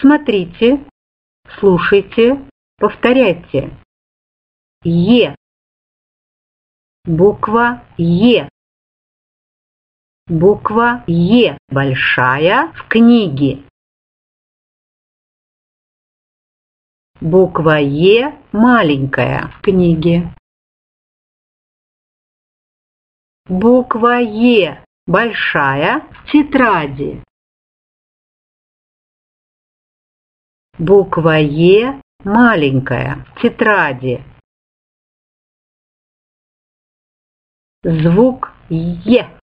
Смотрите, слушайте, повторяйте. Е. Буква Е. Буква Е большая в книге. Буква Е маленькая в книге. Буква Е большая в тетради. Буква Е маленькая в тетради. Звук Е.